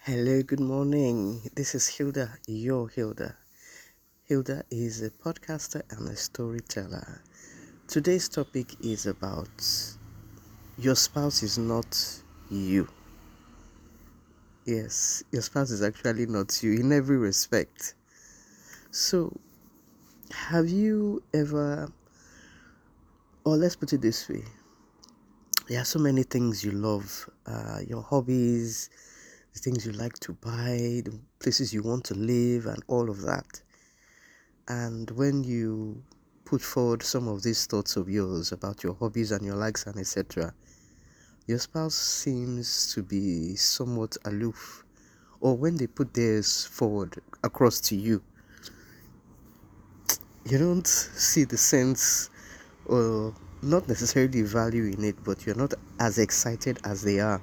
Hello, good morning. This is Hilda, your Hilda. Hilda is a podcaster and a storyteller. Today's topic is about your spouse is not you. Yes, your spouse is actually not you in every respect. So, have you ever, or let's put it this way, there are so many things you love, your hobbies, the things you like to buy, the places you want to live, and all of that. And when you put forward some of these thoughts of yours about your hobbies and your likes and etc., your spouse seems to be somewhat aloof. Or when they put theirs forward across to you, you don't see the sense or not necessarily value in it, but you're not as excited as they are.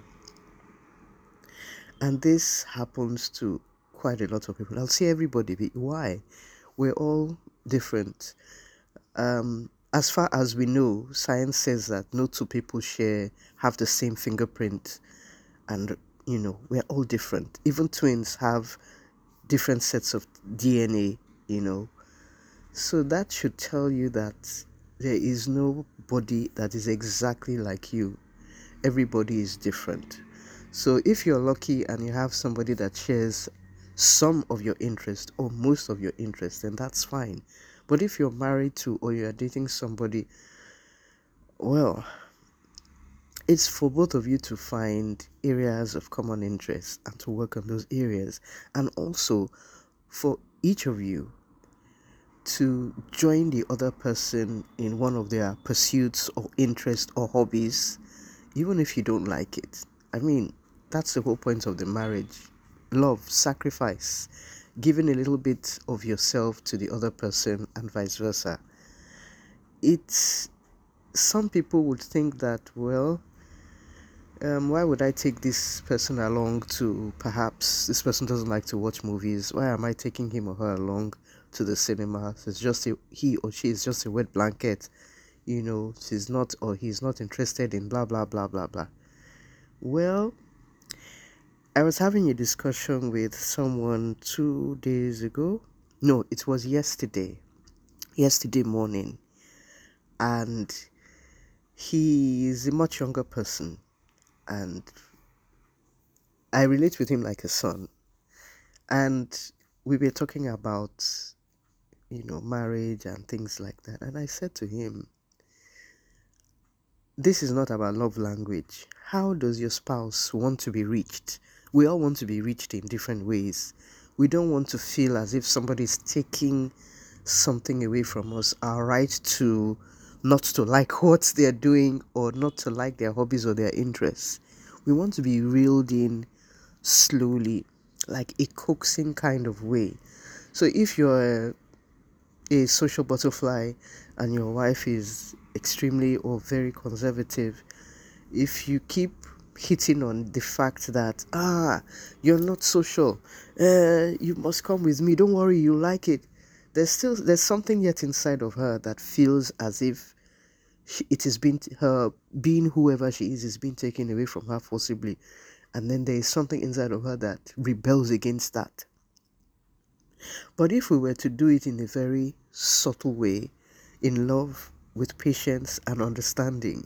And this happens to quite a lot of people. I'll say everybody, but why? We're all different. As far as we know, science says that no two people have the same fingerprint, and we're all different. Even twins have different sets of DNA. You know, so that should tell you that there is nobody that is exactly like you. Everybody is different. So if you're lucky and you have somebody that shares some of your interest or most of your interest, then that's fine. But if you're married to or you're dating somebody, well, it's for both of you to find areas of common interest and to work on those areas, and also for each of you to join the other person in one of their pursuits or interests or hobbies, even if you don't like it. I mean, that's the whole point of the marriage: love, sacrifice, giving a little bit of yourself to the other person, and vice versa. It's Some people would think that, well, why would I take this person along to, perhaps this person doesn't like to watch movies? Why am I taking him or her along to the cinema? It's just he or she is just a wet blanket. She's not or he's not interested in blah blah blah blah blah. Well, I was having a discussion with someone 2 days ago. No, it was yesterday morning, and he is a much younger person, and I relate with him like a son. And we were talking about, marriage and things like that. And I said to him, this is not about love language. How does your spouse want to be reached? We all want to be reached in different ways. We don't want to feel as if somebody is taking something away from us, our right to not to like what they're doing or not to like their hobbies or their interests. We want to be reeled in slowly, like a coaxing kind of way. So if you're a social butterfly and your wife is extremely or very conservative, if you keep hitting on the fact that you're not social, you must come with me, don't worry, you like it, there's something yet inside of her that feels as if it has been her being whoever she is being taken away from her forcibly, and then there is something inside of her that rebels against that. But if we were to do it in a very subtle way, in love, with patience and understanding,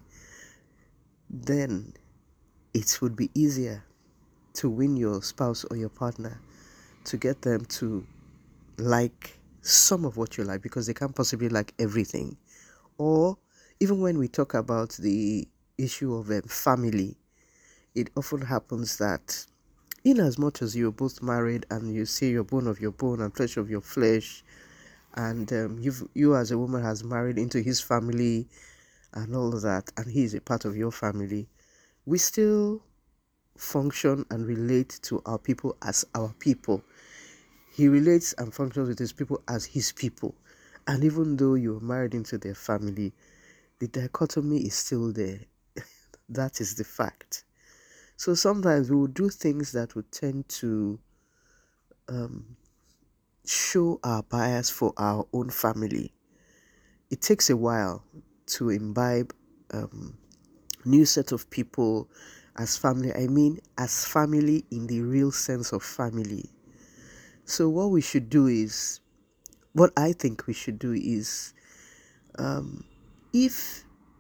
then it would be easier to win your spouse or your partner, to get them to like some of what you like, because they can't possibly like everything. Or even when we talk about the issue of family, it often happens that in as much as you're both married and you say you're bone of your bone and flesh of your flesh, and you as a woman has married into his family and all of that, and he is a part of your family, we still function and relate to our people as our people. He relates and functions with his people as his people. And even though you're married into their family, the dichotomy is still there. That is the fact. So sometimes we will do things that would tend to um, show our bias for our own family. It takes a while to imbibe new set of people as family. I mean, as family in the real sense of family. So, what I think we should do is, if,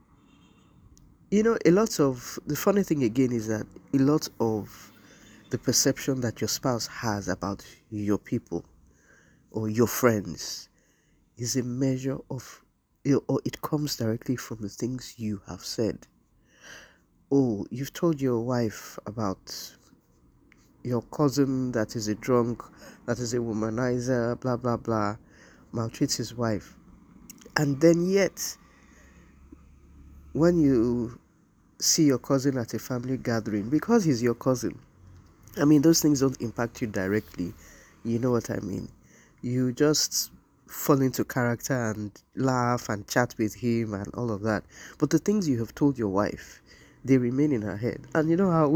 a lot of the funny thing again is that a lot of the perception that your spouse has about your people or your friends is a measure of, or it comes directly from the things you have said. Oh, you've told your wife about your cousin that is a drunk, that is a womanizer, blah, blah, blah, maltreats his wife. And then, yet, when you see your cousin at a family gathering, because he's your cousin, I mean, those things don't impact you directly. You know what I mean? You just fall into character and laugh and chat with him and all of that. But the things you have told your wife, they remain in her head. And you know how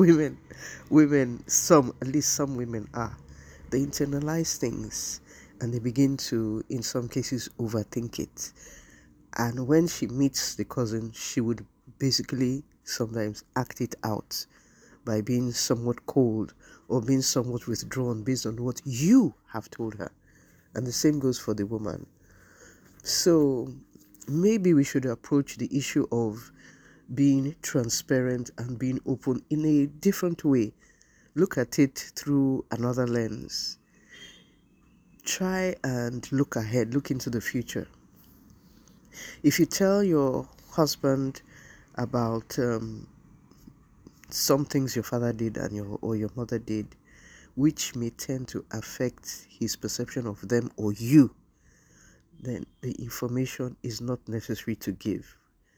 at least some women are. They internalize things and they begin to, in some cases, overthink it. And when she meets the cousin, she would basically sometimes act it out by being somewhat cold or being somewhat withdrawn based on what you have told her. And the same goes for the woman. So maybe we should approach the issue of being transparent and being open in a different way. Look at it through another lens. Try and look ahead, look into the future. If you tell your husband about some things your father did and your mother did, which may tend to affect his perception of them or you, then the information is not necessary to give.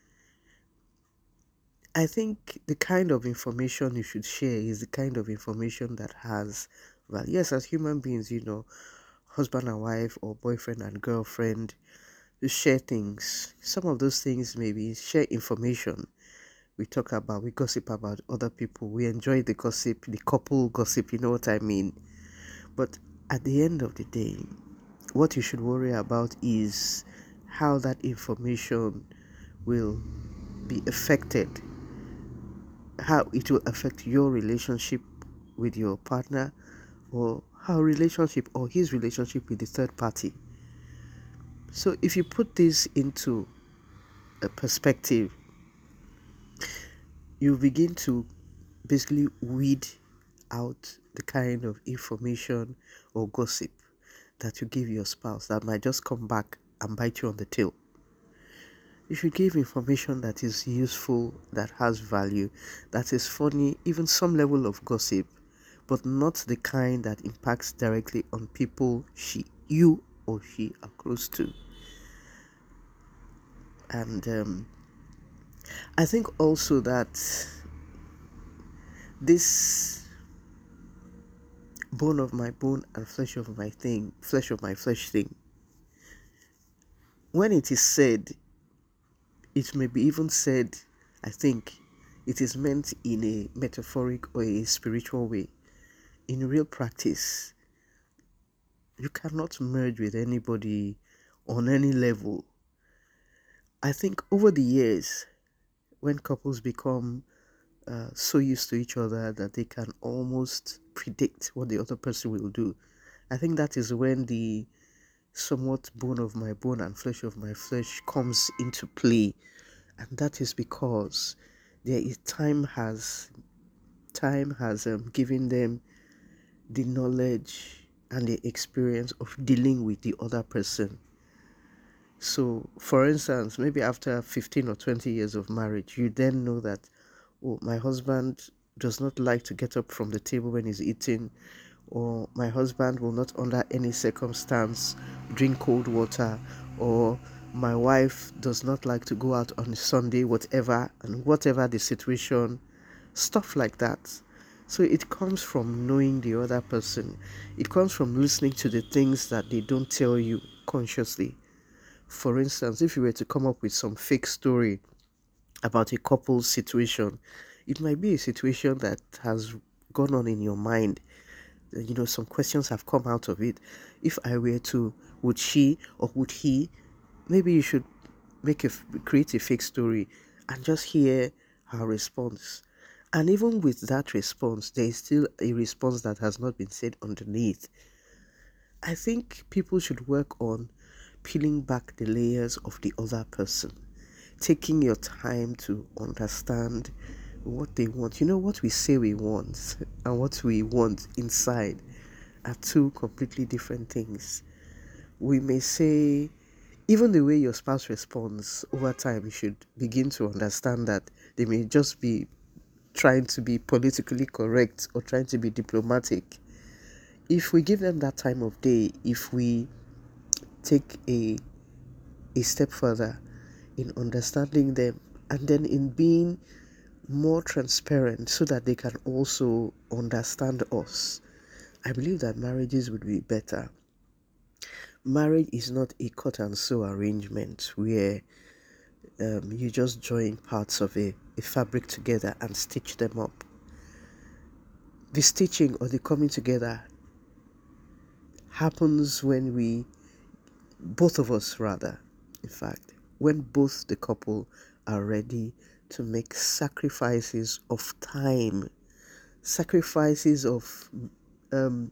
I think the kind of information you should share is the kind of information that has, well, yes, as human beings, husband and wife or boyfriend and girlfriend, you share things. Some of those things maybe share information. We gossip about other people. We enjoy the gossip, the couple gossip, you know what I mean? But at the end of the day, what you should worry about is how that information will be affected, how it will affect your relationship with your partner, or his relationship with the third party. So if you put this into a perspective, you begin to basically weed out the kind of information or gossip that you give your spouse that might just come back and bite you on the tail. You should give information that is useful, that has value, that is funny, even some level of gossip, but not the kind that impacts directly on people you or she are close to. And I think also that this bone of my bone and flesh of my flesh thing, when it is said, it may be even said, I think it is meant in a metaphoric or a spiritual way. In real practice, you cannot merge with anybody on any level. I think over the years, when couples become so used to each other that they can almost predict what the other person will do, I think that is when the somewhat bone of my bone and flesh of my flesh comes into play. And that is because time has given them the knowledge and the experience of dealing with the other person. So, for instance, maybe after 15 or 20 years of marriage, you then know that, oh, my husband does not like to get up from the table when he's eating, or my husband will not, under any circumstance, drink cold water, or my wife does not like to go out on a Sunday, whatever the situation, stuff like that. So it comes from knowing the other person. It comes from listening to the things that they don't tell you consciously. For instance, if you were to come up with some fake story about a couple's situation, it might be a situation that has gone on in your mind. Some questions have come out of it. If I were to, would she or would he? Maybe you should create a fake story and just hear her response. And even with that response, there is still a response that has not been said underneath. I think people should work on peeling back the layers of the other person, taking your time to understand what they want. You know, what we say we want and what we want inside are two completely different things. We may say, even the way your spouse responds over time, you should begin to understand that they may just be trying to be politically correct or trying to be diplomatic. If we give them that time of day, if we take a step further in understanding them and then in being more transparent so that they can also understand us, I believe that marriages would be better. Marriage is not a cut and sew arrangement where you just join parts of a fabric together and stitch them up. The stitching or the coming together happens when both of us rather, in fact, when both the couple are ready to make sacrifices of time, sacrifices um,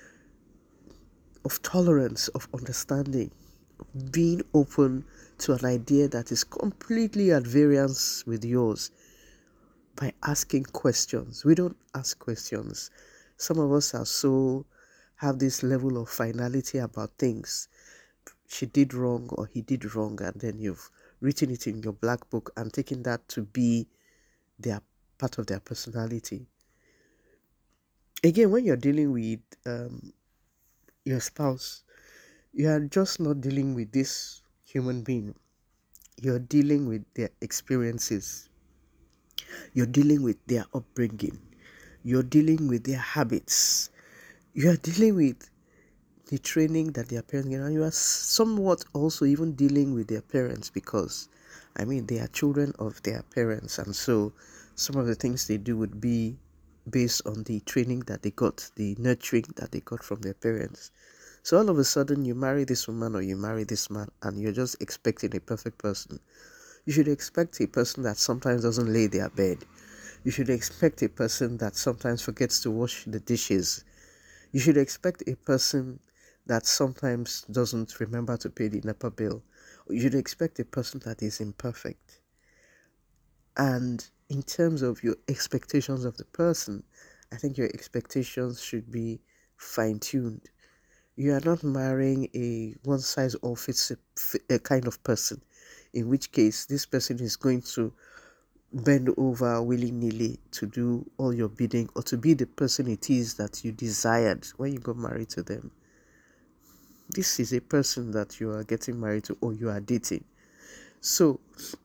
of tolerance, of understanding, being open to an idea that is completely at variance with yours by asking questions. We don't ask questions. Some of us have this level of finality about things. She did wrong or he did wrong, and then you've written it in your black book and taken that to be their part of their personality. Again, when you're dealing with your spouse, you are just not dealing with this human being. You're dealing with their experiences. You're dealing with their upbringing. You're dealing with their habits. You are dealing with the training that their parents get, and you are somewhat also even dealing with their parents because, I mean, they are children of their parents, and so some of the things they do would be based on the training that they got, the nurturing that they got from their parents. So all of a sudden, you marry this woman or you marry this man, and you're just expecting a perfect person. You should expect a person that sometimes doesn't lay their bed. You should expect a person that sometimes forgets to wash the dishes. You should expect a person that sometimes doesn't remember to pay the NEPA bill. You should expect a person that is imperfect. And in terms of your expectations of the person, I think your expectations should be fine tuned. You are not marrying a one size all fits a kind of person, in which case this person is going to bend over willy nilly to do all your bidding or to be the person it is that you desired when you got married to them. This is a person that you are getting married to or you are dating. So,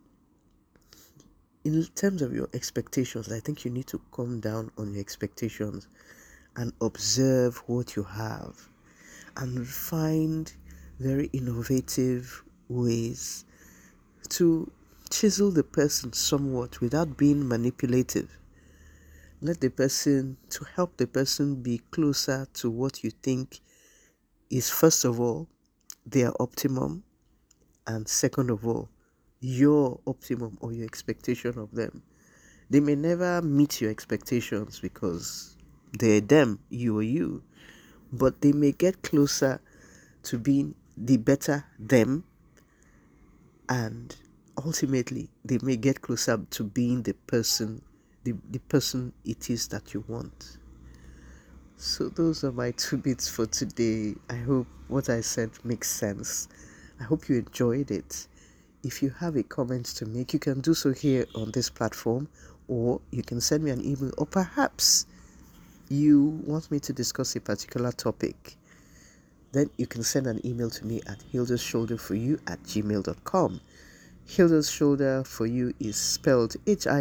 in terms of your expectations, I think you need to calm down on your expectations and observe what you have and find very innovative ways to chisel the person somewhat without being manipulative. To help the person be closer to what you think is, first of all, their optimum, and second of all, your optimum or your expectation of them. They may never meet your expectations because they're them, you are you, but they may get closer to being the better them, and ultimately they may get closer to being the person it is that you want. So those are my 2 bits for today. I hope what I said makes sense. I hope you enjoyed it. If you have a comment to make, you can do so here on this platform, or you can send me an email, or perhaps you want me to discuss a particular topic. Then you can send an email to me at hildashoulder4you@gmail.com. Hilda's Shoulder for You is spelled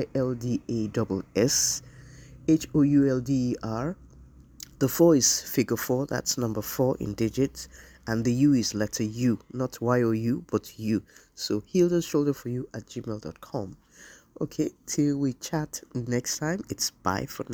HILDASSHOULDER. The 4 is figure 4, that's number 4 in digits, and the U is letter U, not YOU, but U. So Hilda's Shoulder for You@gmail.com. Okay, till we chat next time, it's bye for now.